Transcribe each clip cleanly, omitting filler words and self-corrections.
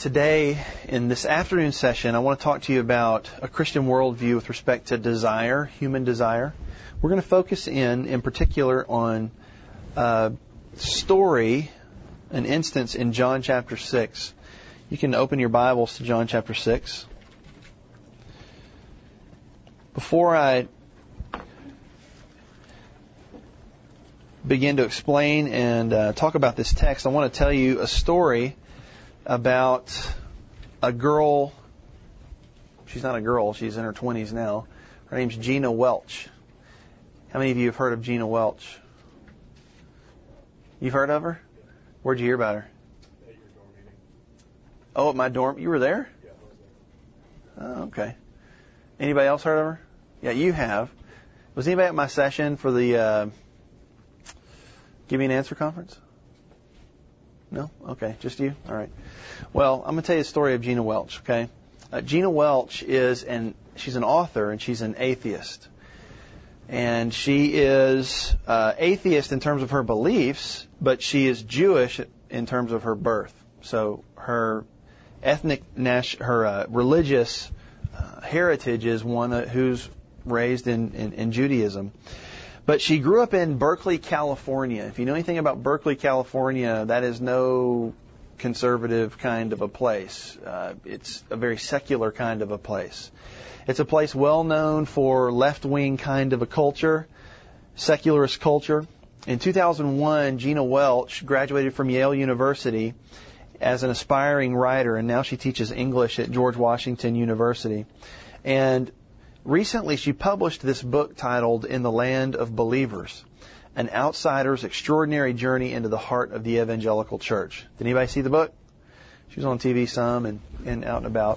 today, in this afternoon session, I want to talk to you about a Christian worldview with respect to desire, human desire. We're going to focus in particular on a story, an instance in John chapter 6. You can open your Bibles to John chapter 6. Before I begin to explain and talk about this text, I want to tell you a story about a girl. She's not a girl, she's in her 20s now. Her name's Gina Welch. How many of you have heard of Gina Welch? You've heard of her? Where'd you hear about her? At your dorm meeting. Oh, at my dorm. You were there? Yeah, I was there. Oh, okay. Anybody else heard of her? Yeah, you have. Was anybody at my session for the Give Me an Answer conference? No? Okay, just you? All right. Well, I'm going to tell you the story of Gina Welch, okay? Gina Welch she's an author and she's an atheist. And she is atheist in terms of her beliefs, but she is Jewish in terms of her birth. So her religious heritage is one who's raised in Judaism. But she grew up in Berkeley, California. If you know anything about Berkeley, California, that is no conservative kind of a place. It's a very secular kind of a place. It's a place well known for left-wing kind of a culture, secularist culture. In 2001, Gina Welch graduated from Yale University as an aspiring writer, and now she teaches English at George Washington University. And recently, she published this book titled In the Land of Believers, An Outsider's Extraordinary Journey into the Heart of the Evangelical Church. Did anybody see the book? She was on TV some and out and about.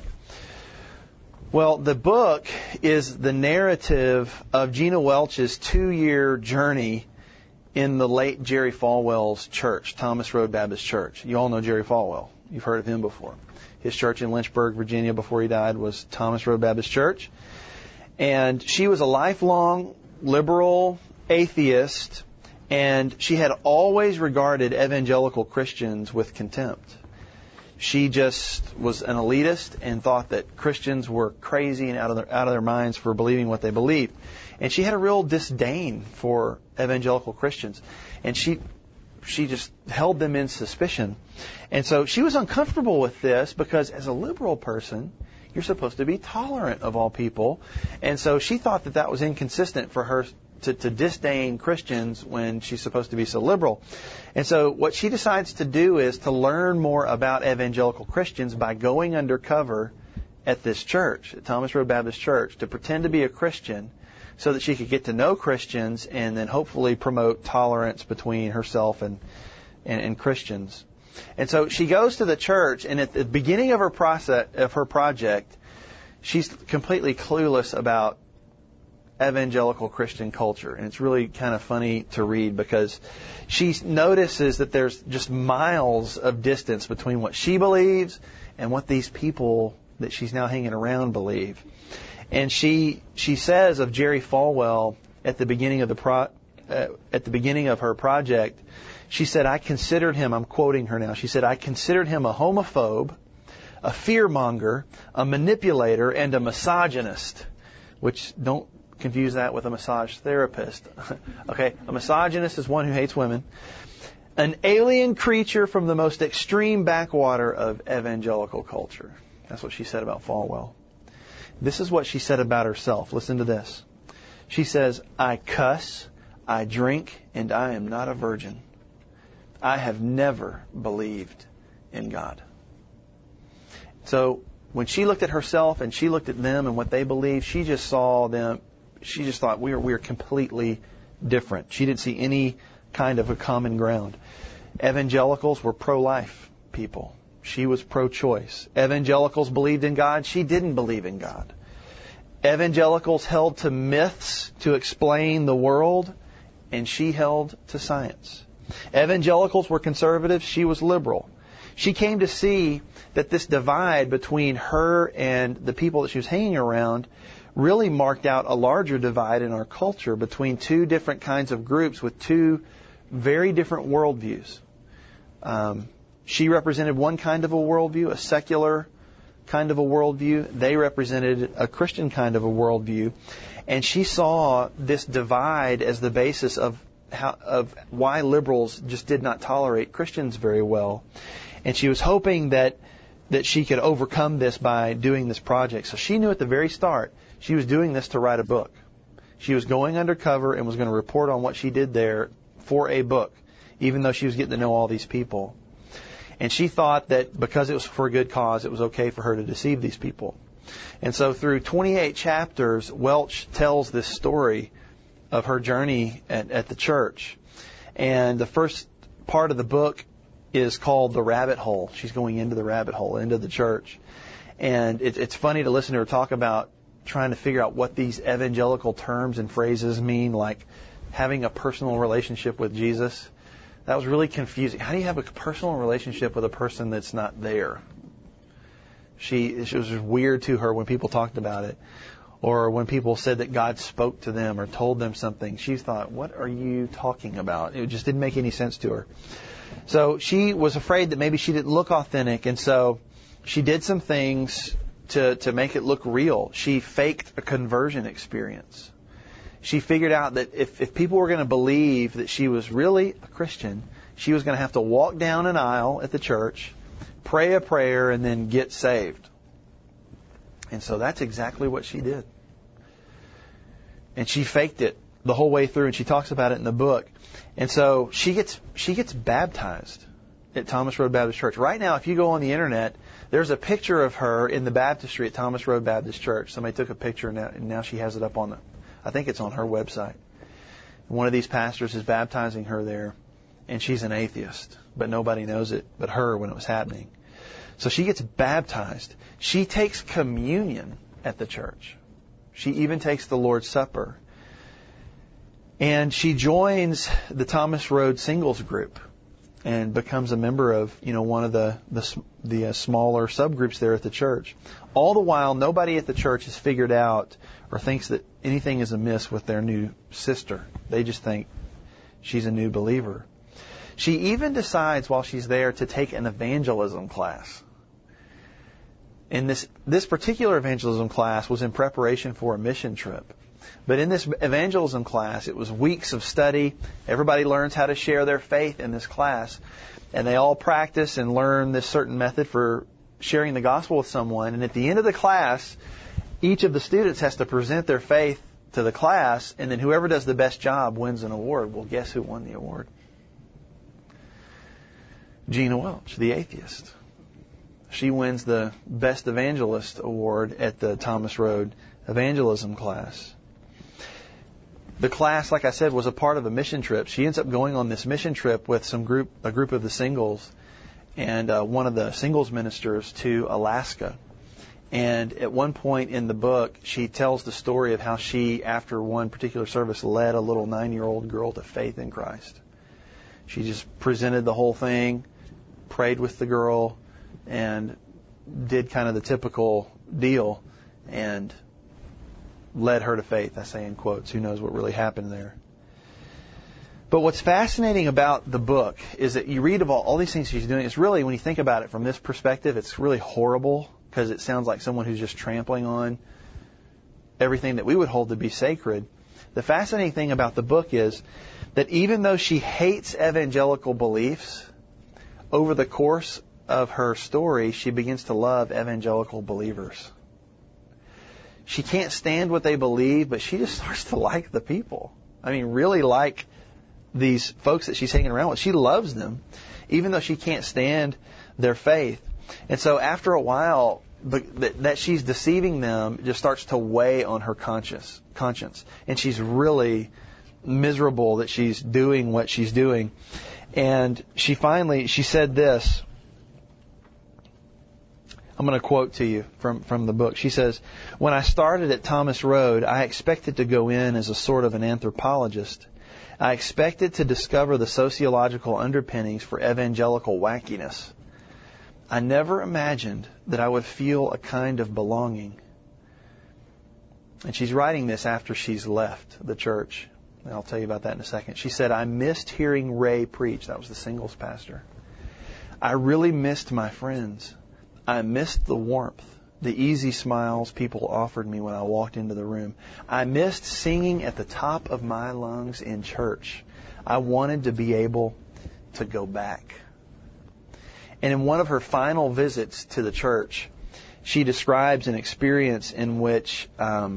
Well, the book is the narrative of Gina Welch's 2-year journey in the late Jerry Falwell's church, Thomas Road Baptist Church. You all know Jerry Falwell. You've heard of him before. His church in Lynchburg, Virginia, before he died, was Thomas Road Baptist Church. And she was a lifelong liberal atheist, and she had always regarded evangelical Christians with contempt. She just was an elitist and thought that Christians were crazy and out of their minds for believing what they believed. And she had a real disdain for evangelical Christians. And she just held them in suspicion. And so she was uncomfortable with this because as a liberal person, you're supposed to be tolerant of all people. And so she thought that was inconsistent for her to disdain Christians when she's supposed to be so liberal. And so what she decides to do is to learn more about evangelical Christians by going undercover at this church, at Thomas Road Baptist Church, to pretend to be a Christian so that she could get to know Christians and then hopefully promote tolerance between herself and Christians. And so she goes to the church, and at the beginning of her project, she's completely clueless about evangelical Christian culture. And it's really kind of funny to read because she notices that there's just miles of distance between what she believes and what these people that she's now hanging around believe. And she says of Jerry Falwell at the beginning of her project, she said, I considered him, I'm quoting her now, she said, I considered him a homophobe, a fearmonger, a manipulator, and a misogynist. Which, don't confuse that with a massage therapist. Okay, a misogynist is one who hates women. An alien creature from the most extreme backwater of evangelical culture. That's what she said about Falwell. This is what she said about herself. Listen to this. She says, I cuss, I drink, and I am not a virgin. I have never believed in God. So when she looked at herself and she looked at them and what they believed, she just saw them. She just thought we are completely different. She didn't see any kind of a common ground. Evangelicals were pro-life people. She was pro-choice. Evangelicals believed in God. She didn't believe in God. Evangelicals held to myths to explain the world, and she held to science. Evangelicals were conservative. She was liberal. She came to see that this divide between her and the people that she was hanging around really marked out a larger divide in our culture between two different kinds of groups with two very different worldviews. She represented one kind of a worldview, a secular kind of a worldview. They represented a Christian kind of a worldview. And she saw this divide as the basis of why liberals just did not tolerate Christians very well. And she was hoping that she could overcome this by doing this project. So she knew at the very start she was doing this to write a book. She was going undercover and was going to report on what she did there for a book, even though she was getting to know all these people. And she thought that because it was for a good cause, it was okay for her to deceive these people. And so through 28 chapters, Welch tells this story of her journey at the church. And the first part of the book is called The Rabbit Hole. She's going into the rabbit hole, into the church. And it's funny to listen to her talk about trying to figure out what these evangelical terms and phrases mean, like having a personal relationship with Jesus. That was really confusing. How do you have a personal relationship with a person that's not there? It was weird to her when people talked about it, or when people said that God spoke to them or told them something. She thought, what are you talking about? It just didn't make any sense to her. So she was afraid that maybe she didn't look authentic, and so she did some things to make it look real. She faked a conversion experience. She figured out that if people were going to believe that she was really a Christian, she was going to have to walk down an aisle at the church, pray a prayer, and then get saved. And so that's exactly what she did. And she faked it the whole way through, and she talks about it in the book. And so she gets baptized at Thomas Road Baptist Church. Right now, if you go on the internet, there's a picture of her in the baptistry at Thomas Road Baptist Church. Somebody took a picture, and now she has it up I think it's on her website. One of these pastors is baptizing her there, and she's an atheist, but nobody knows it but her when it was happening. So she gets baptized. She takes communion at the church. She even takes the Lord's Supper. And she joins the Thomas Road Singles Group and becomes a member of, one of the smaller subgroups there at the church. All the while, nobody at the church has figured out or thinks that anything is amiss with their new sister. They just think she's a new believer. She even decides while she's there to take an evangelism class. And this particular evangelism class was in preparation for a mission trip. But in this evangelism class, it was weeks of study. Everybody learns how to share their faith in this class. And they all practice and learn this certain method for sharing the gospel with someone. And at the end of the class, each of the students has to present their faith to the class. And then whoever does the best job wins an award. Well, guess who won the award? Gina Welch, the atheist. She wins the Best Evangelist Award at the Thomas Road Evangelism class. The class, like I said, was a part of a mission trip. She ends up going on this mission trip with a group of the singles and one of the singles ministers to Alaska. And at one point in the book, she tells the story of how she, after one particular service, led a little 9-year-old girl to faith in Christ. She just presented the whole thing, prayed with the girl, and did kind of the typical deal and led her to faith. I say in quotes. Who knows what really happened there. But what's fascinating about the book is that you read of all these things she's doing. It's really, when you think about it from this perspective, it's really horrible because it sounds like someone who's just trampling on everything that we would hold to be sacred. The fascinating thing about the book is that even though she hates evangelical beliefs, over the course of her story, she begins to love evangelical believers. She can't stand what they believe, but she just starts to like the people. I mean, really like these folks that she's hanging around with. She loves them, even though she can't stand their faith. And so after a while, that she's deceiving them just starts to weigh on her conscience. And she's really miserable that she's doing what she's doing. And she said this. I'm going to quote to you from the book. She says, "When I started at Thomas Road, I expected to go in as a sort of an anthropologist. I expected to discover the sociological underpinnings for evangelical wackiness. I never imagined that I would feel a kind of belonging." And she's writing this after she's left the church. And I'll tell you about that in a second. She said, "I missed hearing Ray preach." That was the singles pastor. I really missed my friends. I missed the warmth, the easy smiles people offered me when I walked into the room. I missed singing at the top of my lungs in church. I wanted to be able to go back. And in one of her final visits to the church, she describes an experience in which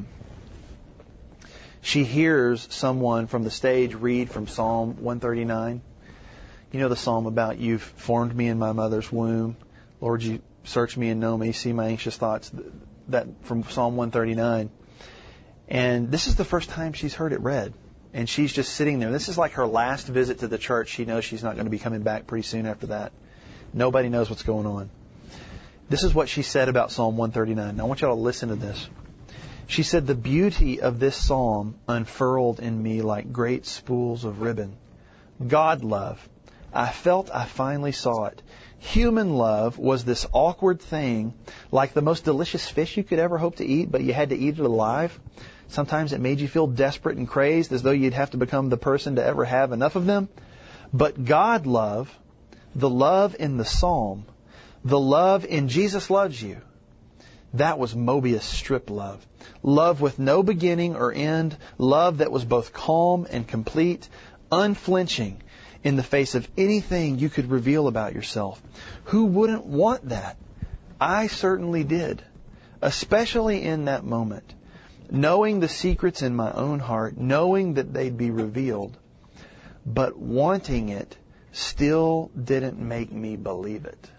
she hears someone from the stage read from Psalm 139. You know the psalm about you've formed me in my mother's womb. Lord, you search me and know me, see my anxious thoughts. That from Psalm 139. And this is the first time she's heard it read. And she's just sitting there. This is like her last visit to the church. She knows she's not going to be coming back pretty soon after that. Nobody knows what's going on. This is what she said about Psalm 139. Now I want you all to listen to this. She said, the beauty of this psalm unfurled in me like great spools of ribbon. God love. I felt I finally saw it. Human love was this awkward thing, like the most delicious fish you could ever hope to eat, but you had to eat it alive. Sometimes it made you feel desperate and crazed, as though you'd have to become the person to ever have enough of them. But God love, the love in the psalm, the love in Jesus Loves You, that was Mobius strip love. Love with no beginning or end. Love that was both calm and complete, unflinching in the face of anything you could reveal about yourself. Who wouldn't want that? I certainly did, especially in that moment, knowing the secrets in my own heart, knowing that they'd be revealed, but wanting it still didn't make me believe it.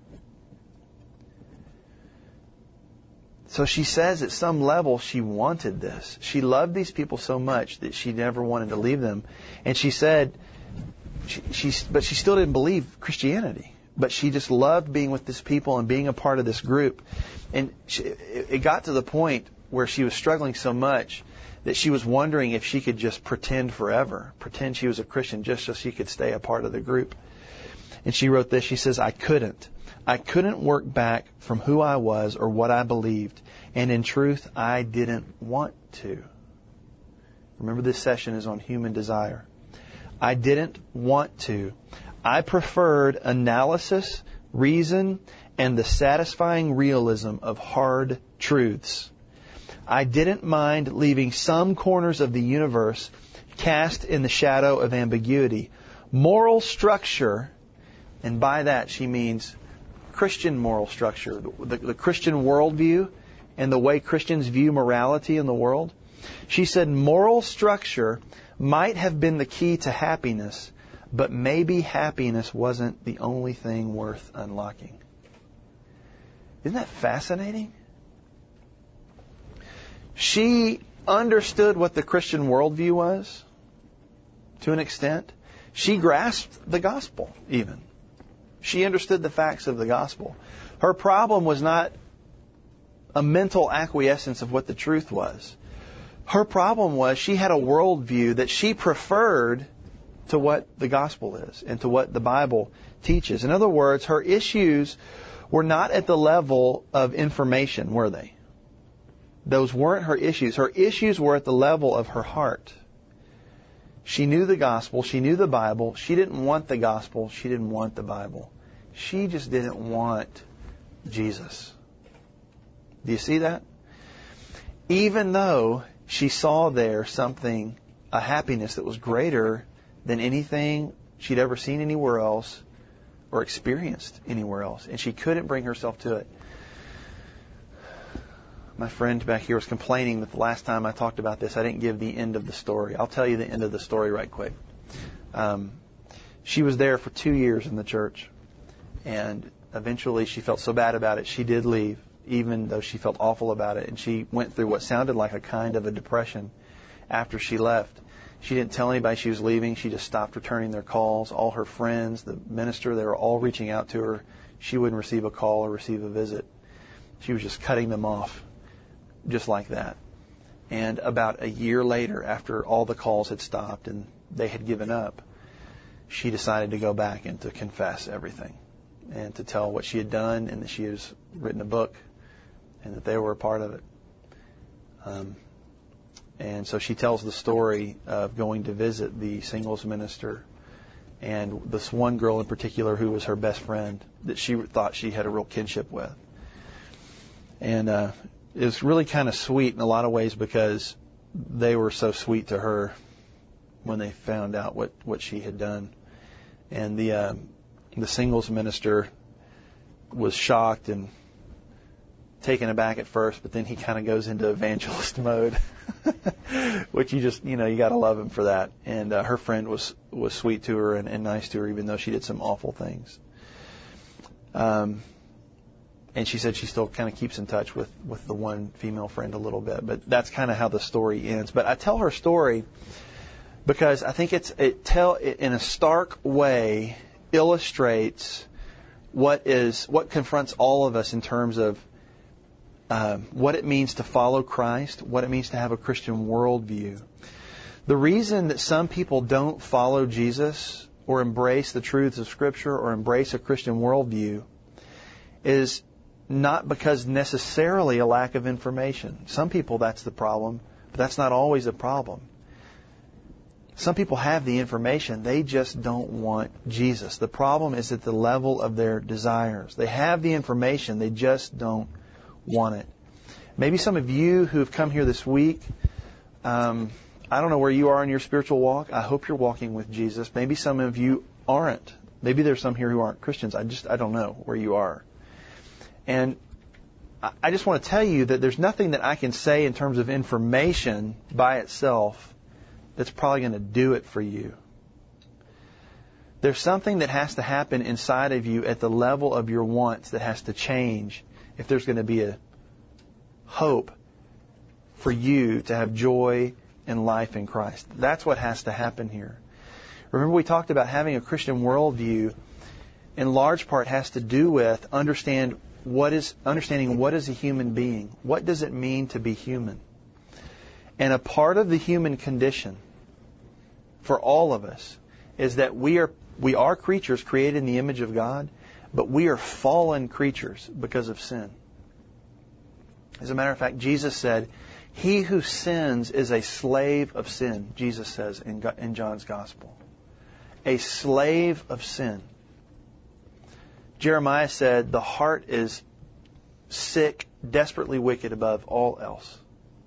So she says at some level she wanted this. She loved these people so much that she never wanted to leave them. And she said, but she still didn't believe Christianity. But she just loved being with these people and being a part of this group. And it got to the point where she was struggling so much that she was wondering if she could just pretend forever, pretend she was a Christian just so she could stay a part of the group. And she wrote this. She says, I couldn't work back from who I was or what I believed. And in truth, I didn't want to. Remember, this session is on human desire. I didn't want to. I preferred analysis, reason, and the satisfying realism of hard truths. I didn't mind leaving some corners of the universe cast in the shadow of ambiguity. Moral structure, and by that she means Christian moral structure, the Christian worldview and the way Christians view morality in the world. She said moral structure might have been the key to happiness, but maybe happiness wasn't the only thing worth unlocking. Isn't that fascinating? She understood what the Christian worldview was to an extent. She grasped the gospel even. She understood the facts of the gospel. Her problem was not a mental acquiescence of what the truth was. Her problem was she had a worldview that she preferred to what the gospel is and to what the Bible teaches. In other words, her issues were not at the level of information, were they? Those weren't her issues. Her issues were at the level of her heart. She knew the gospel. She knew the Bible. She didn't want the gospel. She didn't want the Bible. She just didn't want Jesus. Do you see that? Even though she saw there something, a happiness that was greater than anything she'd ever seen anywhere else or experienced anywhere else. And she couldn't bring herself to it. My friend back here was complaining that the last time I talked about this, I didn't give the end of the story. I'll tell you the end of the story right quick. She was there for 2 years in the church. And eventually she felt so bad about it, she did leave, even though she felt awful about it. And she went through what sounded like a kind of a depression after she left. She didn't tell anybody she was leaving. She just stopped returning their calls. All her friends, the minister, they were all reaching out to her. She wouldn't receive a call or receive a visit. She was just cutting them off, just like that. And about a year later, after all the calls had stopped and they had given up, she decided to go back and to confess everything and to tell what she had done and that she had written a book and that they were a part of it. And so she tells the story of going to visit the singles minister and this one girl in particular who was her best friend that she thought she had a real kinship with. And it was really kind of sweet in a lot of ways because they were so sweet to her when they found out what she had done. And the singles minister was shocked and taken aback at first, but then he kind of goes into evangelist mode, which you got to love him for that. And her friend was sweet to her and nice to her, even though she did some awful things. And she said she still kind of keeps in touch with the one female friend a little bit, but that's kind of how the story ends. But I tell her story because I think it in a stark way illustrates what confronts all of us in terms of what it means to follow Christ, what it means to have a Christian worldview. The reason that some people don't follow Jesus or embrace the truths of Scripture or embrace a Christian worldview is not because necessarily a lack of information. Some people, that's the problem, but that's not always a problem. Some people have the information, they just don't want Jesus. The problem is at the level of their desires. They have the information, they just don't want it. Maybe some of you who have come here this week, I don't know where you are in your spiritual walk. I hope you're walking with Jesus. Maybe some of you aren't. Maybe there's some here who aren't Christians. I don't know where you are. And I just want to tell you that there's nothing that I can say in terms of information by itself that's probably going to do it for you. There's something that has to happen inside of you at the level of your wants that has to change if there's going to be a hope for you to have joy and life in Christ. That's what has to happen here. Remember, we talked about having a Christian worldview in large part has to do with understanding what is a human being. What does it mean to be human? And a part of the human condition for all of us is that we are creatures created in the image of God, but we are fallen creatures because of sin. As a matter of fact, Jesus said, "He who sins is a slave of sin," Jesus says in John's Gospel. A slave of sin. Jeremiah said, "The heart is sick, desperately wicked above all else."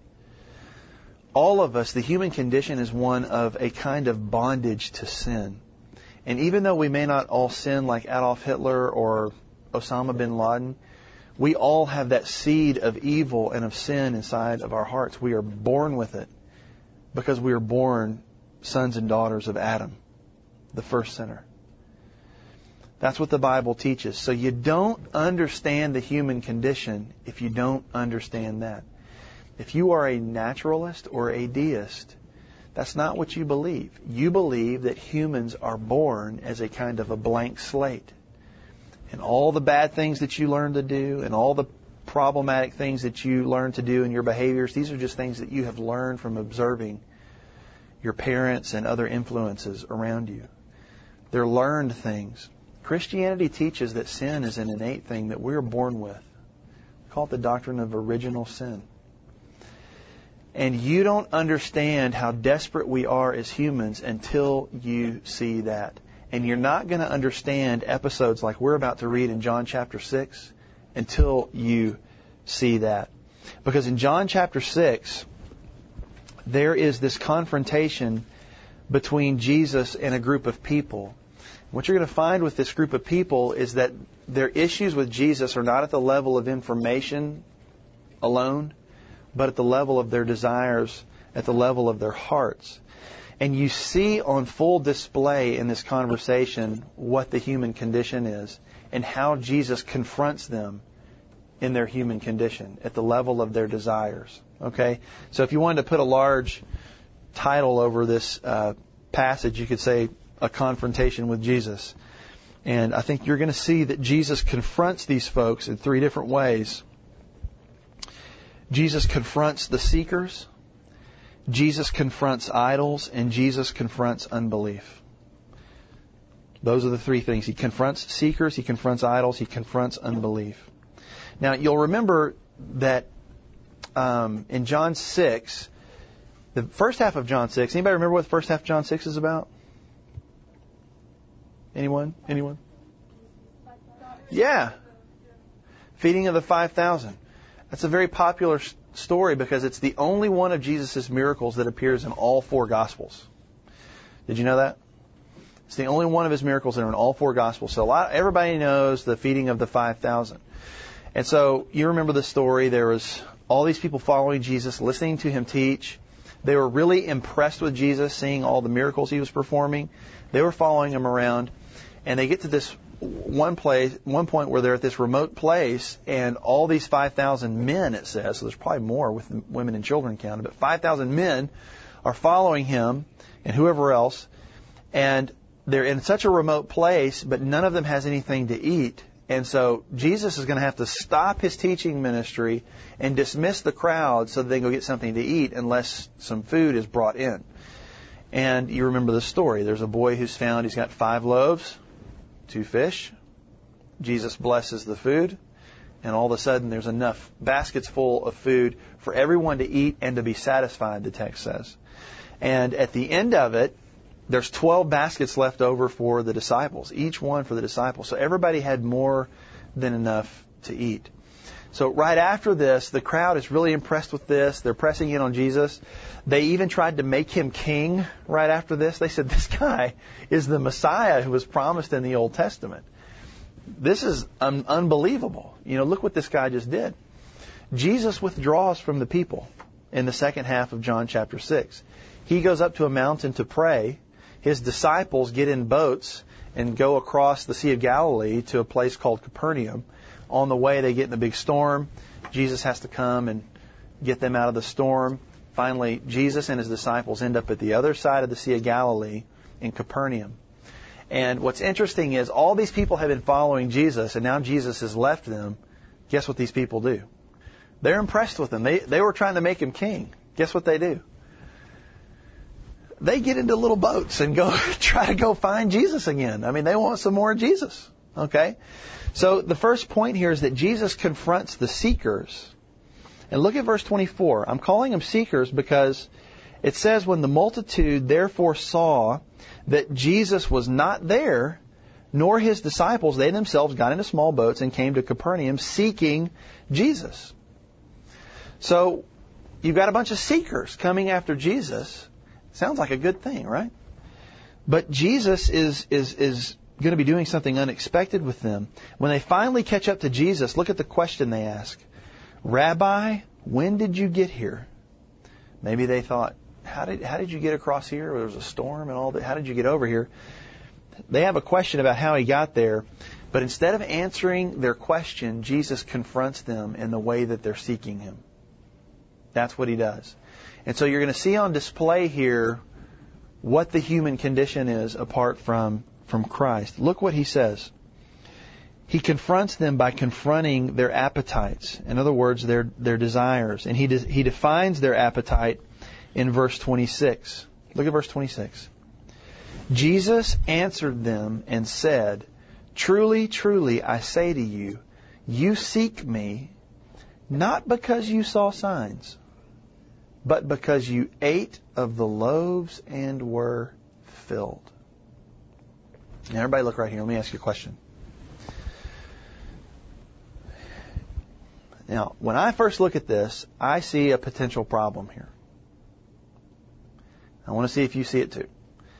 All of us, the human condition is one of a kind of bondage to sin. And even though we may not all sin like Adolf Hitler or Osama bin Laden, we all have that seed of evil and of sin inside of our hearts. We are born with it because we are born sons and daughters of Adam, the first sinner. That's what the Bible teaches. So you don't understand the human condition if you don't understand that. If you are a naturalist or a deist, that's not what you believe. You believe that humans are born as a kind of a blank slate. And all the bad things that you learn to do and all the problematic things that you learn to do in your behaviors, these are just things that you have learned from observing your parents and other influences around you. They're learned things. Christianity teaches that sin is an innate thing that we're born with. We call it the doctrine of original sin. And you don't understand how desperate we are as humans until you see that. And you're not going to understand episodes like we're about to read in John chapter 6 until you see that. Because in John chapter 6, there is this confrontation between Jesus and a group of people. What you're going to find with this group of people is that their issues with Jesus are not at the level of information alone, but at the level of their desires, at the level of their hearts. And you see on full display in this conversation what the human condition is and how Jesus confronts them in their human condition at the level of their desires. Okay? So if you wanted to put a large title over this passage, you could say, A Confrontation with Jesus. And I think you're going to see that Jesus confronts these folks in three different ways. Jesus confronts the seekers, Jesus confronts idols, and Jesus confronts unbelief. Those are the three things. He confronts seekers, He confronts idols, He confronts unbelief. Now, you'll remember that in John 6, the first half of John 6, anybody remember what the first half of John 6 is about? Anyone? Yeah. Feeding of the 5,000. That's a very popular story because it's the only one of Jesus' miracles that appears in all 4 Gospels. Did you know that? It's the only one of his miracles that are in all 4 Gospels. So everybody knows the feeding of the 5,000. And so you remember the story. There was all these people following Jesus, listening to him teach. They were really impressed with Jesus, seeing all the miracles he was performing. They were following him around. And they get to this one point where they're at this remote place, and all these 5,000 men, it says, so there's probably more with the women and children counted, but 5,000 men are following him and whoever else, and they're in such a remote place, but none of them has anything to eat. And so Jesus is going to have to stop his teaching ministry and dismiss the crowd so that they can go get something to eat unless some food is brought in. And you remember the story. There's a boy who's found, he's got 5 loaves, 2 fish. Jesus blesses the food, and all of a sudden there's enough baskets full of food for everyone to eat and to be satisfied, the text says. And at the end of it, there's 12 baskets left over for the disciples, each one for the disciples. So everybody had more than enough to eat. So right after this, the crowd is really impressed with this. They're pressing in on Jesus. They even tried to make him king right after this. They said, this guy is the Messiah who was promised in the Old Testament. This is unbelievable. Look what this guy just did. Jesus withdraws from the people in the second half of John chapter 6. He goes up to a mountain to pray. His disciples get in boats and go across the Sea of Galilee to a place called Capernaum. On the way, they get in a big storm. Jesus has to come and get them out of the storm. Finally, Jesus and his disciples end up at the other side of the Sea of Galilee in Capernaum. And what's interesting is all these people have been following Jesus, and now Jesus has left them. Guess what these people do? They're impressed with him. They were trying to make him king. Guess what they do? They get into little boats and go try to go find Jesus again. I mean, they want some more of Jesus. Okay? So the first point here is that Jesus confronts the seekers. And look at verse 24. I'm calling them seekers because it says, when the multitude therefore saw that Jesus was not there, nor his disciples, they themselves got into small boats and came to Capernaum seeking Jesus. So you've got a bunch of seekers coming after Jesus. Sounds like a good thing, right? But Jesus is going to be doing something unexpected with them. When they finally catch up to Jesus, look at the question they ask. Rabbi, when did you get here? Maybe they thought, how did you get across here? There was a storm and all that. How did you get over here? They have a question about how he got there. But instead of answering their question, Jesus confronts them in the way that they're seeking him. That's what he does. And so you're going to see on display here what the human condition is apart from Christ. Look what he says. He confronts them by confronting their appetites. In other words, their desires. And he defines their appetite in verse 26. Look at verse 26. Jesus answered them and said, Truly, truly, I say to you, you seek me not because you saw signs, but because you ate of the loaves and were filled. Now, everybody look right here. Let me ask you a question. Now, when I first look at this, I see a potential problem here. I want to see if you see it too.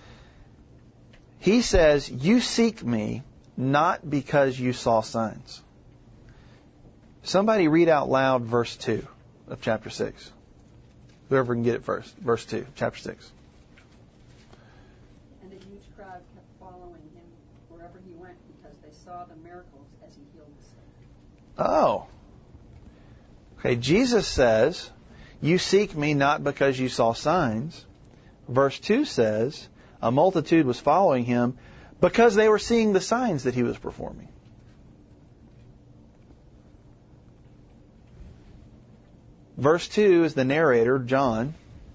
He says, you seek me not because you saw signs. Somebody read out loud verse 2 of chapter 6. Whoever can get it first. Verse 2, chapter 6. And a huge crowd kept following him wherever he went because they saw the miracles as he healed the sick. Oh. Okay, Jesus says, you seek me not because you saw signs. Verse 2 says, a multitude was following him because they were seeing the signs that he was performing. Verse 2 is the narrator, John.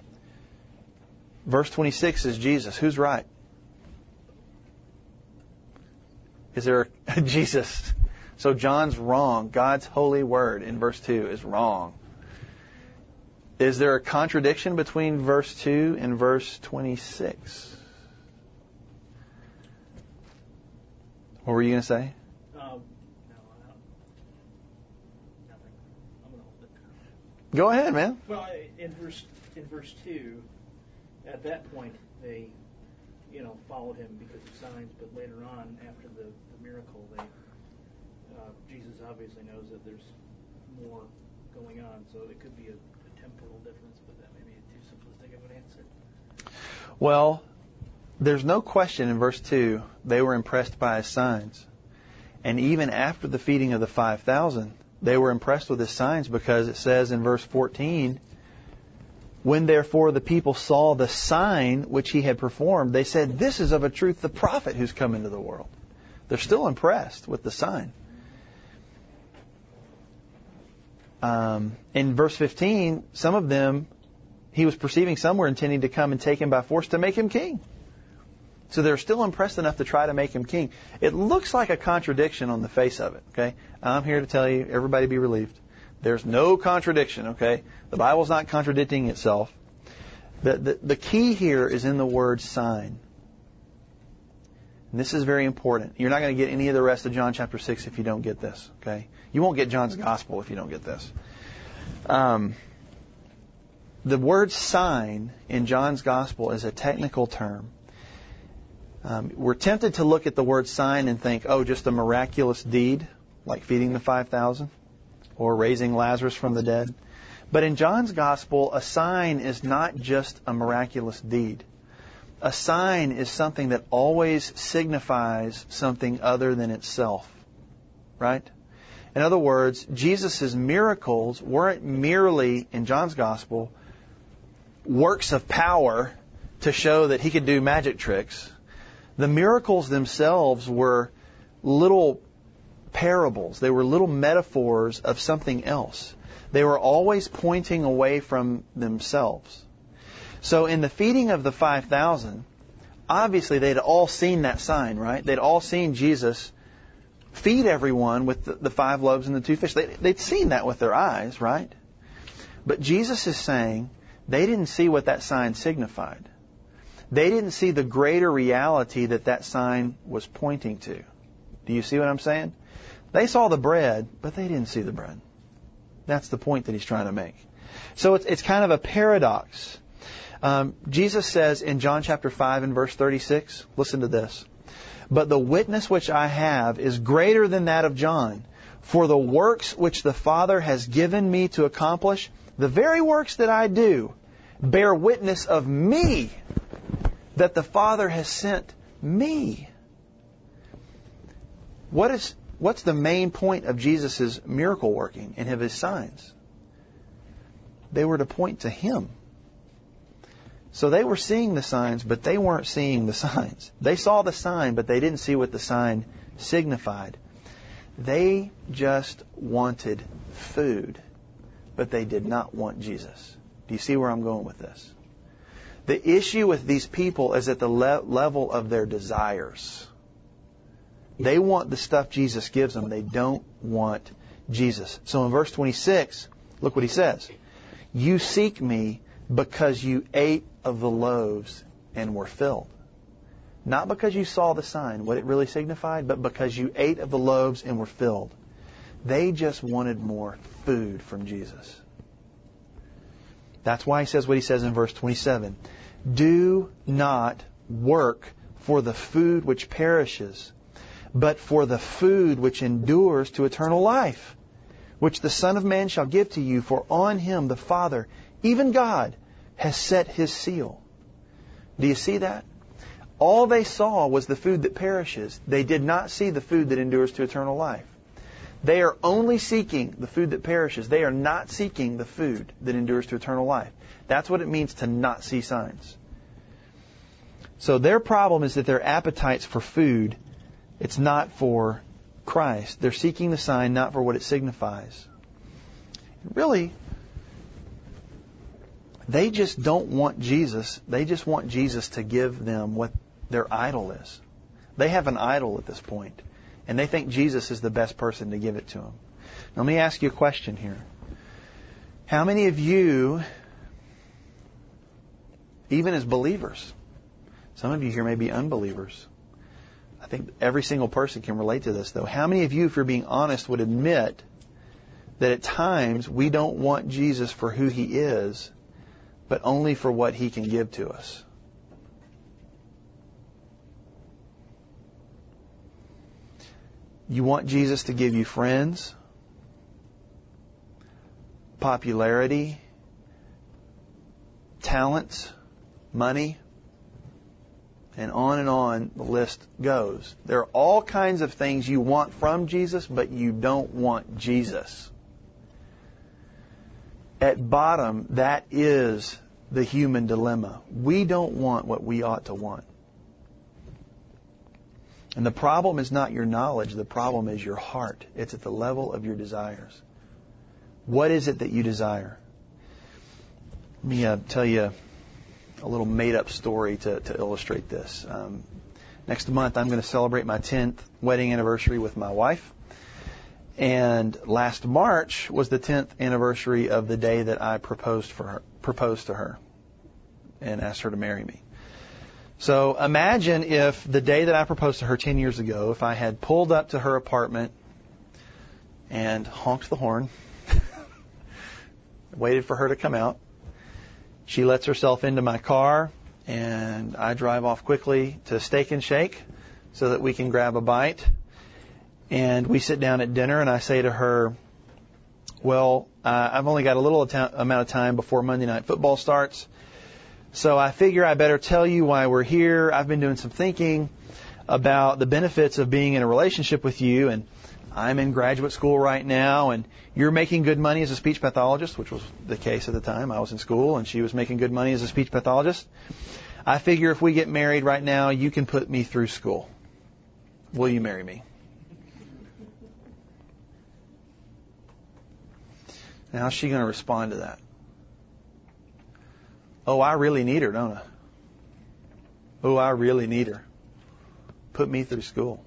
Verse 26 is Jesus. Who's right? Is there Jesus? So John's wrong. God's holy word in verse 2 is wrong. Is there a contradiction between verse 2 and verse 26? What were you going to say? No, nothing. I'm going to hold it. Go ahead, man. Well, in verse 2, at that point they, followed him because of signs. But later on, after the miracle, Jesus obviously knows that there's more going on. So it could be a temporal difference, but that may be too simplistic of an answer. Well, there's no question in verse 2 they were impressed by his signs. And even after the feeding of the 5,000, they were impressed with his signs, because it says in verse 14, when therefore the people saw the sign which he had performed, they said, this is of a truth the prophet who's come into the world. They're still impressed with the sign. In verse 15, some of them, he was perceiving some were intending to come and take him by force to make him king. So they're still impressed enough to try to make him king. It looks like a contradiction on the face of it, okay? I'm here to tell you, everybody be relieved. There's no contradiction, okay? The Bible's not contradicting itself. The key here is in the word sign. And this is very important. You're not going to get any of the rest of John chapter 6 if you don't get this, okay? You won't get John's gospel if you don't get this. The word sign in John's gospel is a technical term. We're tempted to look at the word sign and think, oh, just a miraculous deed, like feeding the 5,000 or raising Lazarus from the dead. But in John's gospel, a sign is not just a miraculous deed. A sign is something that always signifies something other than itself. Right? In other words, Jesus' miracles weren't merely, in John's gospel, works of power to show that he could do magic tricks. The miracles themselves were little parables. They were little metaphors of something else. They were always pointing away from themselves. So in the feeding of the 5,000, obviously they'd all seen that sign, right? They'd all seen Jesus feed everyone with the 5 loaves and the 2 fish. They'd seen that with their eyes, right? But Jesus is saying they didn't see what that sign signified. They didn't see the greater reality that sign was pointing to. Do you see what I'm saying? They saw the bread, but they didn't see the bread. That's the point that he's trying to make. So it's kind of a paradox. Jesus says in John chapter 5 and verse 36, listen to this. But the witness which I have is greater than that of John. For the works which the Father has given me to accomplish, the very works that I do, bear witness of me, that the Father has sent me. What's the main point of Jesus' miracle working and of his signs? They were to point to him. So they were seeing the signs, but they weren't seeing the signs. They saw the sign, but they didn't see what the sign signified. They just wanted food, but they did not want Jesus. Do you see where I'm going with this? The issue with these people is at the level of their desires. They want the stuff Jesus gives them. They don't want Jesus. So in verse 26, look what he says. You seek me because you ate of the loaves and were filled. Not because you saw the sign, what it really signified, but because you ate of the loaves and were filled. They just wanted more food from Jesus. That's why he says what he says in verse 27. Do not work for the food which perishes, but for the food which endures to eternal life, which the Son of Man shall give to you, for on him the Father, even God, has set his seal. Do you see that? All they saw was the food that perishes. They did not see the food that endures to eternal life. They are only seeking the food that perishes. They are not seeking the food that endures to eternal life. That's what it means to not see signs. So their problem is that their appetites for food, it's not for Christ. They're seeking the sign not for what it signifies. Really, they just don't want Jesus. They just want Jesus to give them what their idol is. They have an idol at this point, and they think Jesus is the best person to give it to them. Now, let me ask you a question here. How many of you, even as believers, some of you here may be unbelievers, I think every single person can relate to this, though. How many of you, if you're being honest, would admit that at times we don't want Jesus for who He is, but only for what He can give to us? You want Jesus to give you friends, popularity, talents, money, and on the list goes. There are all kinds of things you want from Jesus, but you don't want Jesus. At bottom, that is the human dilemma. We don't want what we ought to want. And the problem is not your knowledge. The problem is your heart. It's at the level of your desires. What is it that you desire? Let me tell you a little made-up story to illustrate this. Next month, I'm going to celebrate my 10th wedding anniversary with my wife. And last March was the 10th anniversary of the day that I proposed to her and asked her to marry me. So imagine if the day that I proposed to her 10 years ago, if I had pulled up to her apartment and honked the horn, waited for her to come out. She lets herself into my car, and I drive off quickly to Steak and Shake so that we can grab a bite. And we sit down at dinner, and I say to her, well, I've only got a little amount of time before Monday Night Football starts, so I figure I better tell you why we're here. I've been doing some thinking about the benefits of being in a relationship with you, and I'm in graduate school right now, and you're making good money as a speech pathologist, which was the case at the time. I was in school, and she was making good money as a speech pathologist. I figure if we get married right now, you can put me through school. Will you marry me? Now, how's she going to respond to that? Oh, I really need her, don't I? Oh, I really need her. Put me through school.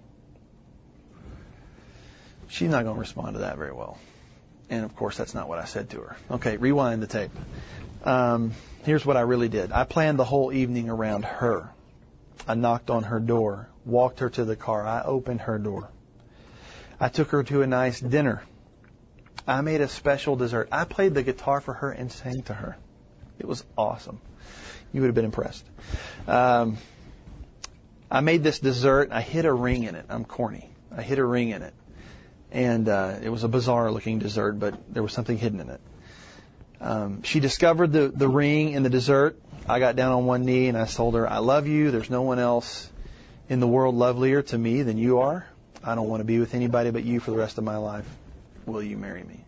She's not going to respond to that very well. And, of course, that's not what I said to her. Okay, rewind the tape. Here's what I really did. I planned the whole evening around her. I knocked on her door, walked her to the car. I opened her door. I took her to a nice dinner. I made a special dessert. I played the guitar for her and sang to her. It was awesome. You would have been impressed. I made this dessert. I hid a ring in it. I'm corny. I hid a ring in it. And it was a bizarre-looking dessert, but there was something hidden in it. She discovered the ring in the dessert. I got down on one knee and I told her, I love you. There's no one else in the world lovelier to me than you are. I don't want to be with anybody but you for the rest of my life. Will you marry me?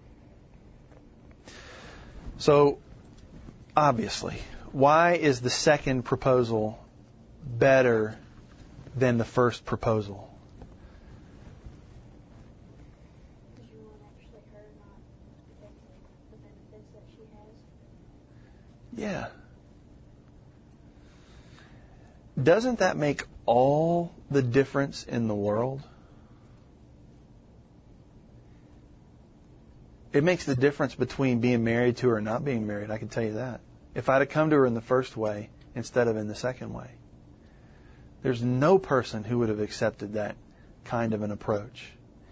So, obviously, why is the second proposal better than the first proposal? Because you want actually her, not the benefits that she has. Yeah. Doesn't that make all the difference in the world? It makes the difference between being married to her and not being married, I can tell you that. If I'd have come to her in the first way instead of in the second way. There's no person who would have accepted that kind of an approach.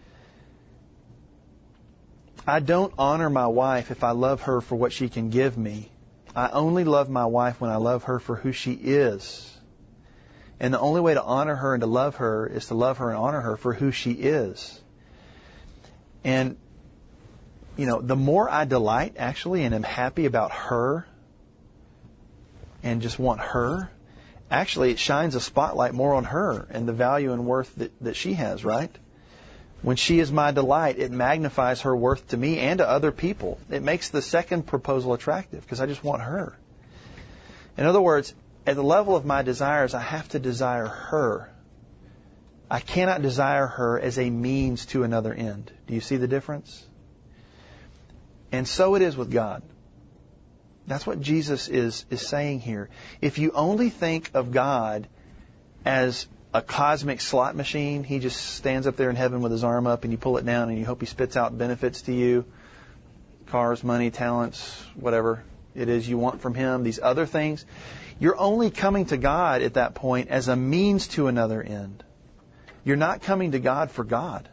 I don't honor my wife if I love her for what she can give me. I only love my wife when I love her for who she is. And the only way to honor her and to love her is to love her and honor her for who she is. And, you know, the more I delight, actually, and am happy about her and just want her, actually, it shines a spotlight more on her and the value and worth that she has, right? When she is my delight, it magnifies her worth to me and to other people. It makes the second proposal attractive because I just want her. In other words, at the level of my desires, I have to desire her. I cannot desire her as a means to another end. Do you see the difference? And so it is with God. That's what Jesus is saying here. If you only think of God as a cosmic slot machine, He just stands up there in heaven with His arm up and you pull it down and you hope He spits out benefits to you. Cars, money, talents, whatever it is you want from Him, these other things. You're only coming to God at that point as a means to another end. you're not coming to God for God.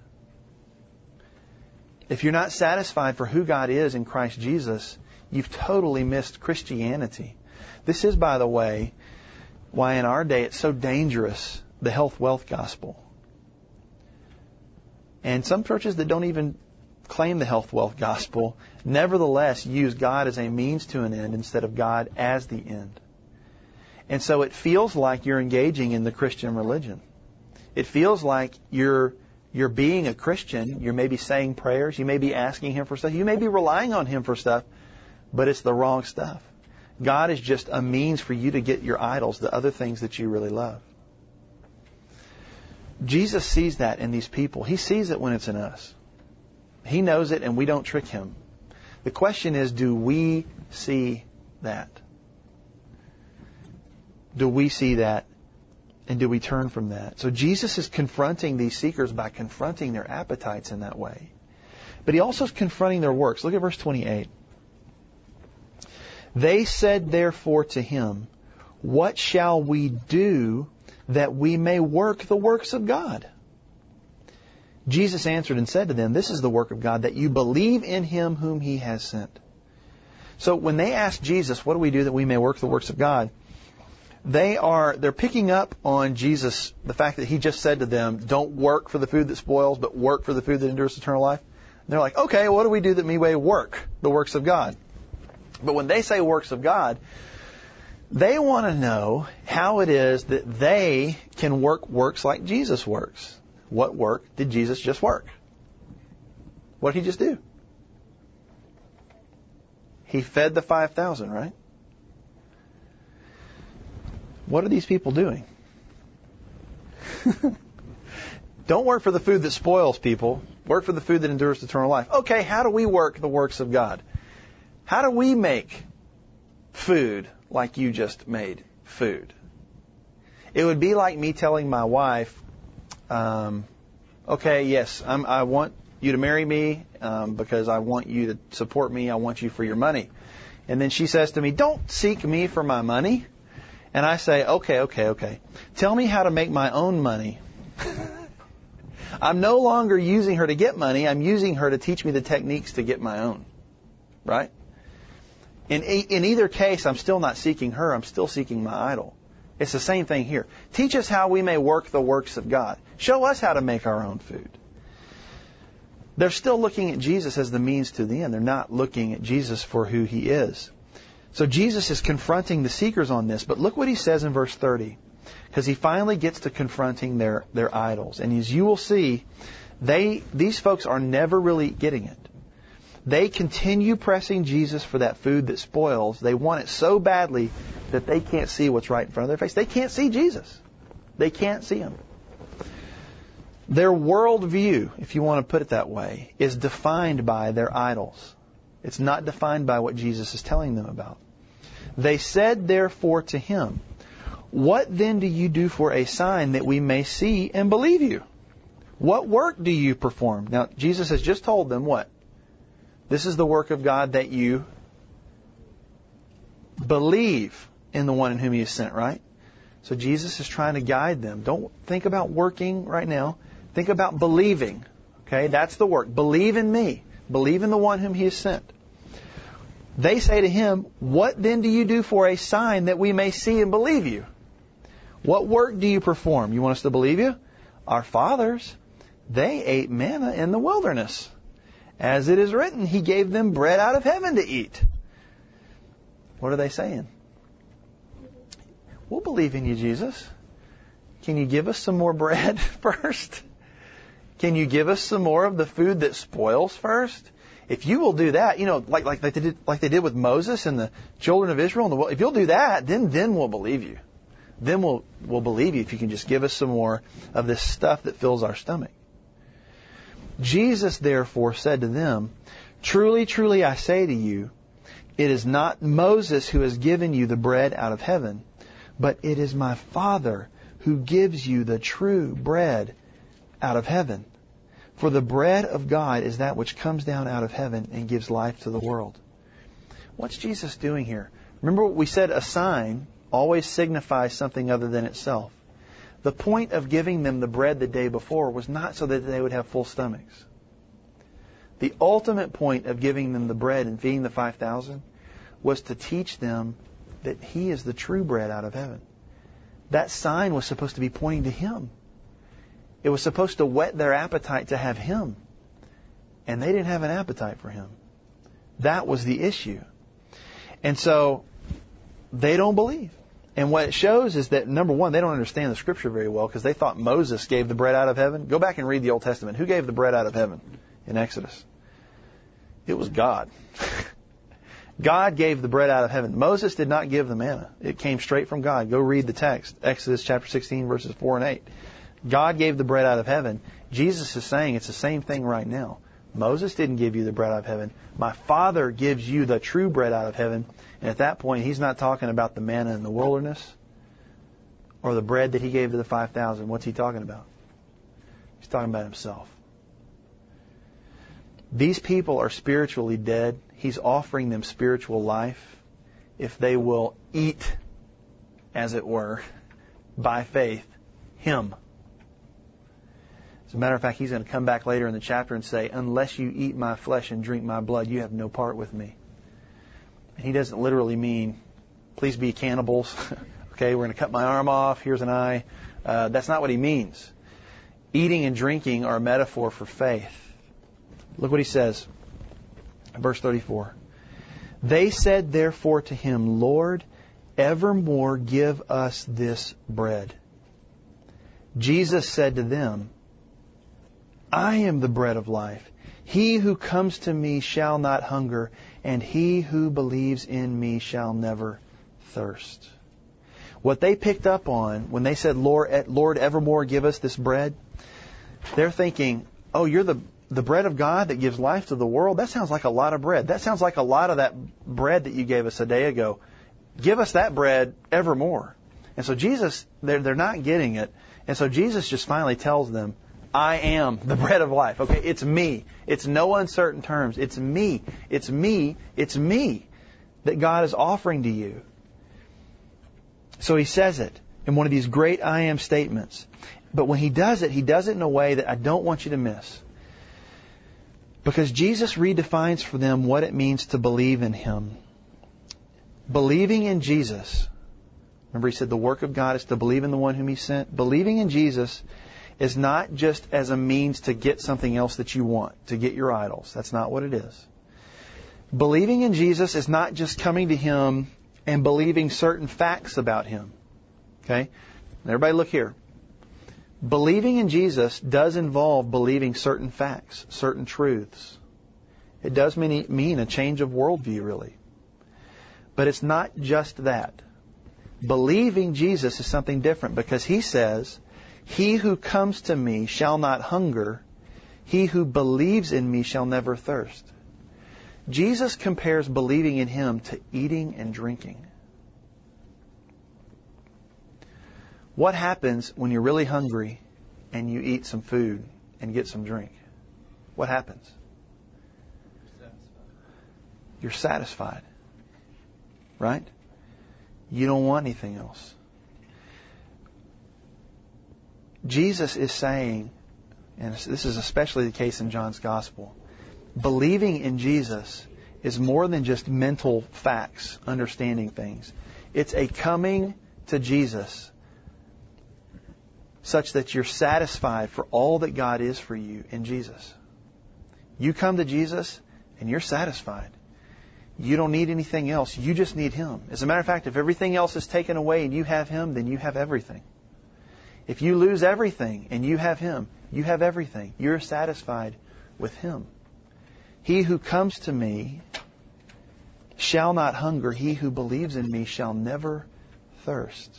If you're not satisfied for who God is in Christ Jesus, you've totally missed Christianity. This is, by the way, why in our day it's so dangerous, the health wealth gospel. And some churches that don't even claim the health wealth gospel, nevertheless use God as a means to an end instead of God as the end. And so it feels like you're engaging in the Christian religion. It feels like you're being a Christian. You're maybe saying prayers. You may be asking Him for stuff. You may be relying on Him for stuff, but it's the wrong stuff. God is just a means for you to get your idols, the other things that you really love. Jesus sees that in these people. He sees it when it's in us. He knows it and we don't trick Him. The question is, do we see that? Do we see that? And do we turn from that? So Jesus is confronting these seekers by confronting their appetites in that way. But He also is confronting their works. Look at verse 28. They said therefore to Him, what shall we do that we may work the works of God? Jesus answered and said to them, this is the work of God, that you believe in Him whom He has sent. So when they ask Jesus, what do we do that we may work the works of God? They're picking up on Jesus, the fact that He just said to them, don't work for the food that spoils, but work for the food that endures eternal life. And they're like, okay, what do we do that we may work the works of God? But when they say works of God, they want to know how it is that they can work works like Jesus works. What work did Jesus just work? What did He just do? He fed the 5,000, right? What are these people doing? Don't work for the food that spoils, people. Work for the food that endures eternal life. Okay, how do we work the works of God? How do we make food like you just made food? It would be like me telling my wife, okay, yes, I want you to marry me because I want you to support me. I want you for your money. And then she says to me, don't seek me for my money. And I say, okay. Tell me how to make my own money. I'm no longer using her to get money. I'm using her to teach me the techniques to get my own. Right? In either case, I'm still not seeking her. I'm still seeking my idol. It's the same thing here. Teach us how we may work the works of God. Show us how to make our own food. They're still looking at Jesus as the means to the end. They're not looking at Jesus for who He is. So Jesus is confronting the seekers on this. But look what He says in verse 30. Because He finally gets to confronting their idols. And as you will see, these folks are never really getting it. They continue pressing Jesus for that food that spoils. They want it so badly that they can't see what's right in front of their face. They can't see Jesus. They can't see Him. Their worldview, if you want to put it that way, is defined by their idols. It's not defined by what Jesus is telling them about. They said therefore to Him, what then do you do for a sign that we may see and believe you? What work do you perform? Now, Jesus has just told them what? This is the work of God, that you believe in the one in whom He has sent, right? So Jesus is trying to guide them. Don't think about working right now. Think about believing. Okay, that's the work. Believe in me. Believe in the one whom He has sent. They say to Him, what then do you do for a sign that we may see and believe you? What work do you perform? You want us to believe you? Our fathers, they ate manna in the wilderness. As it is written, He gave them bread out of heaven to eat. What are they saying? We'll believe in you, Jesus. Can you give us some more bread first? Can you give us some more of the food that spoils first? If you will do that, like they did with Moses and the children of Israel, if you'll do that, then we'll believe you. Then we'll believe you if you can just give us some more of this stuff that fills our stomach. Jesus therefore said to them, truly, truly, I say to you, it is not Moses who has given you the bread out of heaven, but it is my Father who gives you the true bread out of heaven. For the bread of God is that which comes down out of heaven and gives life to the world. What's Jesus doing here? Remember what we said, a sign always signifies something other than itself. The point of giving them the bread the day before was not so that they would have full stomachs. The ultimate point of giving them the bread and feeding the 5,000 was to teach them that He is the true bread out of heaven. That sign was supposed to be pointing to Him. It was supposed to whet their appetite to have Him. And they didn't have an appetite for Him. That was the issue. And so they don't believe. And what it shows is that, number one, they don't understand the Scripture very well because they thought Moses gave the bread out of heaven. Go back and read the Old Testament. Who gave the bread out of heaven in Exodus? It was God. God gave the bread out of heaven. Moses did not give the manna. It came straight from God. Go read the text. Exodus chapter 16, verses 4 and 8. God gave the bread out of heaven. Jesus is saying it's the same thing right now. Moses didn't give you the bread out of heaven. My Father gives you the true bread out of heaven. And at that point, He's not talking about the manna in the wilderness or the bread that He gave to the 5,000. What's He talking about? He's talking about Himself. These people are spiritually dead. He's offering them spiritual life if they will eat, as it were, by faith, Him. As a matter of fact, He's going to come back later in the chapter and say, unless you eat my flesh and drink my blood, you have no part with me. And He doesn't literally mean, please be cannibals. Okay, we're going to cut my arm off. Here's an eye. That's not what He means. Eating and drinking are a metaphor for faith. Look what He says. Verse 34. They said therefore to Him, Lord, evermore give us this bread. Jesus said to them, I am the bread of life. He who comes to me shall not hunger, and he who believes in me shall never thirst. What they picked up on when they said, Lord, evermore give us this bread, they're thinking, oh, you're the bread of God that gives life to the world? That sounds like a lot of bread. That sounds like a lot of that bread that you gave us a day ago. Give us that bread evermore. And so Jesus, they're not getting it. And so Jesus just finally tells them, I am the bread of life. Okay, it's me. It's no uncertain terms. It's me. It's me. It's me that God is offering to you. So He says it in one of these great I am statements. But when He does it in a way that I don't want you to miss. Because Jesus redefines for them what it means to believe in Him. Believing in Jesus. Remember He said the work of God is to believe in the one whom He sent. Believing in Jesus is not just as a means to get something else that you want, to get your idols. That's not what it is. Believing in Jesus is not just coming to Him and believing certain facts about Him. Okay? Everybody look here. Believing in Jesus does involve believing certain facts, certain truths. It does mean a change of worldview, really. But it's not just that. Believing Jesus is something different because He says, He who comes to me shall not hunger. He who believes in me shall never thirst. Jesus compares believing in Him to eating and drinking. What happens when you're really hungry and you eat some food and get some drink? What happens? You're satisfied. Right? You don't want anything else. Jesus is saying, and this is especially the case in John's Gospel, believing in Jesus is more than just mental facts, understanding things. It's a coming to Jesus such that you're satisfied for all that God is for you in Jesus. You come to Jesus and you're satisfied. You don't need anything else. You just need Him. As a matter of fact, if everything else is taken away and you have Him, then you have everything. If you lose everything and you have Him, you have everything. You're satisfied with Him. He who comes to me shall not hunger. He who believes in me shall never thirst.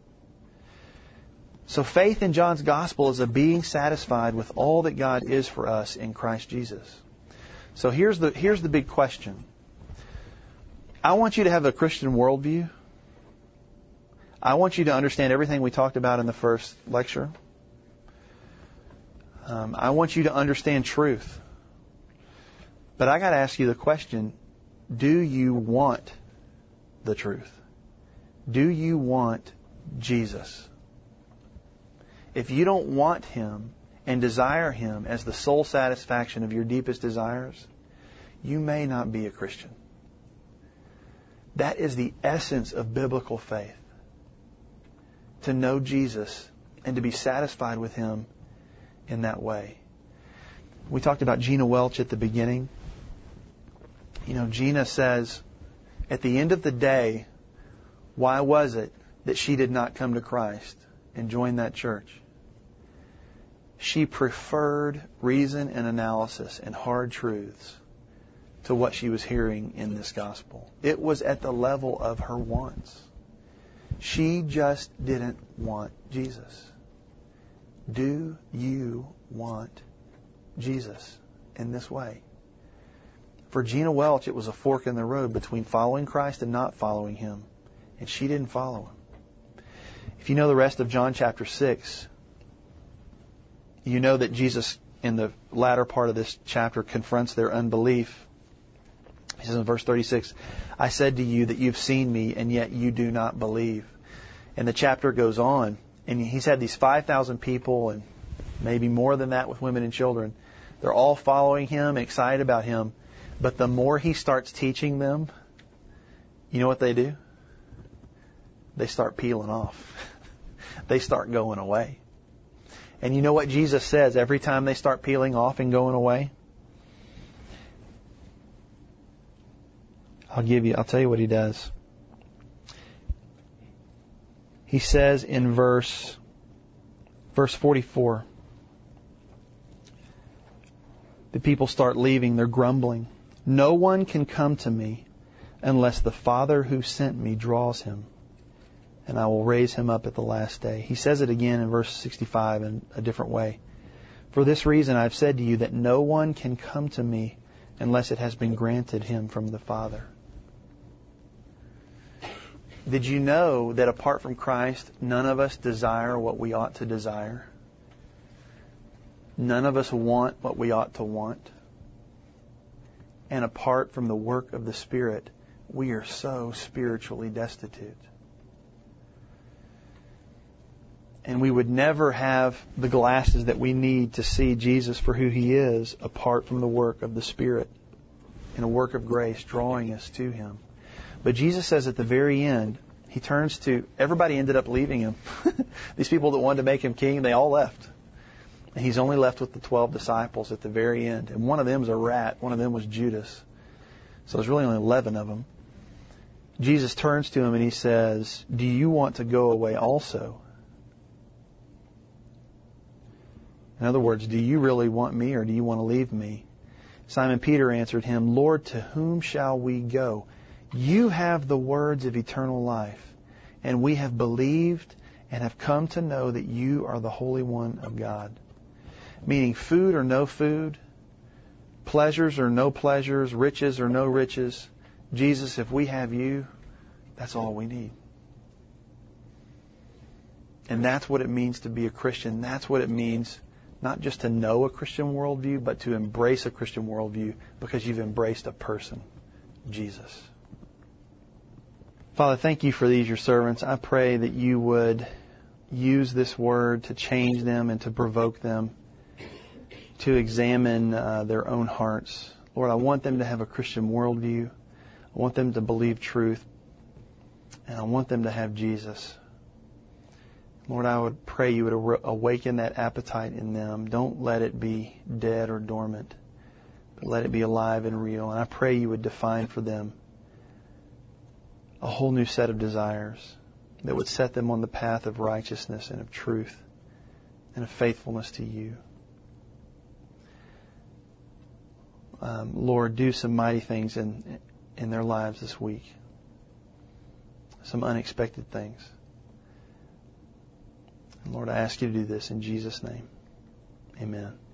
So faith in John's Gospel is a being satisfied with all that God is for us in Christ Jesus. So here's the big question. I want you to have a Christian worldview. I want you to understand everything we talked about in the first lecture. I want you to understand truth. But I got to ask you the question, do you want the truth? Do you want Jesus? if you don't want Him and desire Him as the sole satisfaction of your deepest desires, you may not be a Christian. That is the essence of biblical faith. To know Jesus and to be satisfied with Him in that way. We talked about Gina Welch at the beginning. You know, Gina says, at the end of the day, why was it that she did not come to Christ and join that church? She preferred reason and analysis and hard truths to what she was hearing in this gospel. It was at the level of her wants. She just didn't want Jesus. Do you want Jesus in this way? For Gina Welch, it was a fork in the road between following Christ and not following Him. And she didn't follow Him. If you know the rest of John chapter 6, you know that Jesus, in the latter part of this chapter, confronts their unbelief. He says in verse 36, I said to you that you've seen me, and yet you do not believe. And the chapter goes on, and he's had these 5,000 people, and maybe more than that with women and children. They're all following Him, excited about Him. But the more He starts teaching them, you know what they do? They start peeling off. They start going away. And you know what Jesus says every time they start peeling off and going away? I'll tell you what He does. He says in verse 44, the people start leaving, they're grumbling. No one can come to me unless the Father who sent me draws him, and I will raise him up at the last day. He says it again in verse 65 in a different way. For this reason I've said to you that no one can come to me unless it has been granted him from the Father. Did you know that apart from Christ, none of us desire what we ought to desire? None of us want what we ought to want. And apart from the work of the Spirit, we are so spiritually destitute. And we would never have the glasses that we need to see Jesus for who He is apart from the work of the Spirit and a work of grace drawing us to Him. But Jesus says at the very end, He turns to, everybody ended up leaving Him. These people that wanted to make Him king, they all left. And He's only left with the 12 disciples at the very end. And one of them was a rat. One of them was Judas. So there's really only 11 of them. Jesus turns to him and He says, do you want to go away also? In other words, do you really want me or do you want to leave me? Simon Peter answered Him, Lord, to whom shall we go? You have the words of eternal life, and we have believed and have come to know that You are the Holy One of God. Meaning food or no food, pleasures or no pleasures, riches or no riches. Jesus, if we have You, that's all we need. And that's what it means to be a Christian. That's what it means not just to know a Christian worldview, but to embrace a Christian worldview because you've embraced a person, Jesus. Father, thank You for these, Your servants. I pray that You would use this word to change them and to provoke them to examine their own hearts. Lord, I want them to have a Christian worldview. I want them to believe truth. And I want them to have Jesus. Lord, I would pray You would awaken that appetite in them. Don't let it be dead or dormant, but let it be alive and real. And I pray You would define for them a whole new set of desires that would set them on the path of righteousness and of truth and of faithfulness to You. Lord, do some mighty things in their lives this week. Some unexpected things. And Lord, I ask You to do this in Jesus' name. Amen.